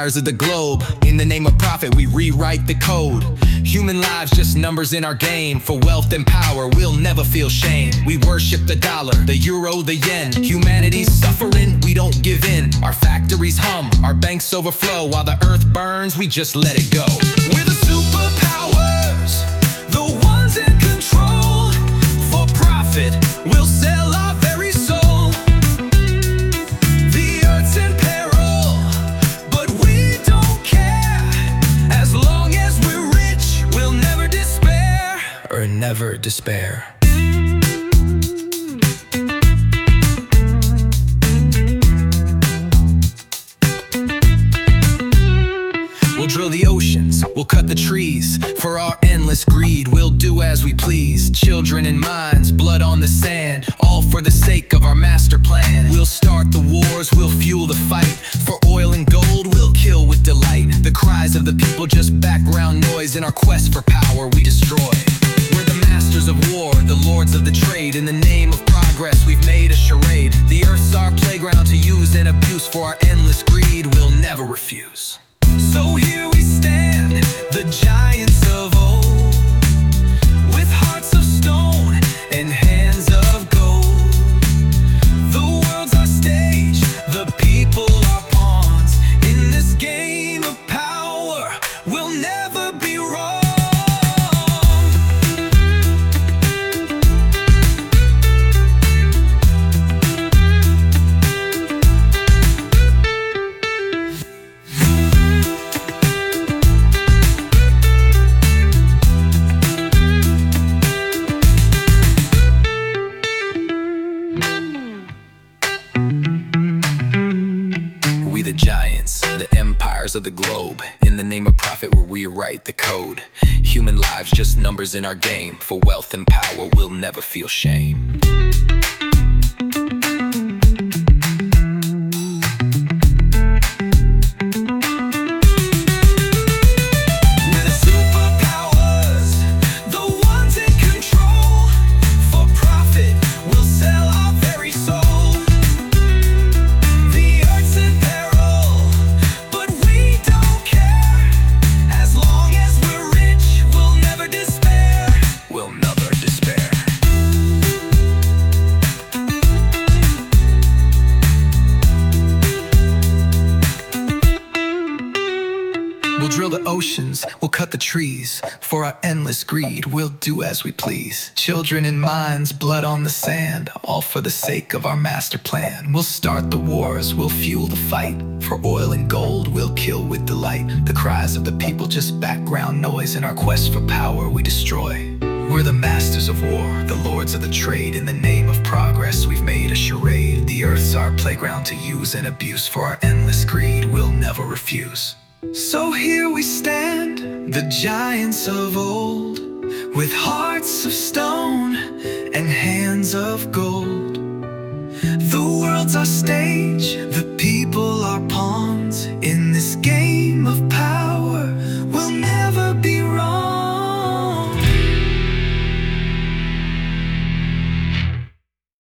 empires of the globe. In the name of profit, we rewrite the code. Human lives just numbers in our game. For wealth and power, we'll never feel shame. We worship the dollar, the euro, the yen. Humanity's suffering, we don't give in. Our factories hum, our banks overflow. While the earth burns, we just let it go. We're the superpowers, the ones in control. For profit, we'll sell our very soul. The earth's in peril, but we don't care. As long as we're rich, we'll never despair. Or never despair. We'll drill the oceans, we'll cut the trees. For our endless greed, we'll do as we please. Children in mines, blood on the sand, all for the sake of our master plan. We'll start the wars, we'll fuel the fight. For oil and gold, we'll kill with delight. The cries of the people, just background noise. In our quest for power, we destroy. We're the masters of war, the lords of the trade. In the name of progress, we've made a charade. The earth's our playground to use and abuse. For our endless greed, we'll never refuse. So here we stand, the giants of old, with hearts of stone and hands of gold. The world's our stage, the people are pawns. In this game of power, we'll never be wrong. The giants, the empires of the globe. In the name of profit, we'll rewrite the code. Human lives, just numbers in our game. For wealth and power, we'll never feel shame. We'll drill the oceans, we'll cut the trees. For our endless greed, we'll do as we please. Children in mines, blood on the sand, all for the sake of our master plan. We'll start the wars, we'll fuel the fight. For oil and gold, we'll kill with delight. The cries of the people, just background noise. In our quest for power, we destroy. We're the masters of war, the lords of the trade. In the name of progress, we've made a charade. The earth's our playground to use and abuse. For our endless greed, we'll never refuse. So here we stand, the giants of old, with hearts of stone and hands of gold. The world's our stage.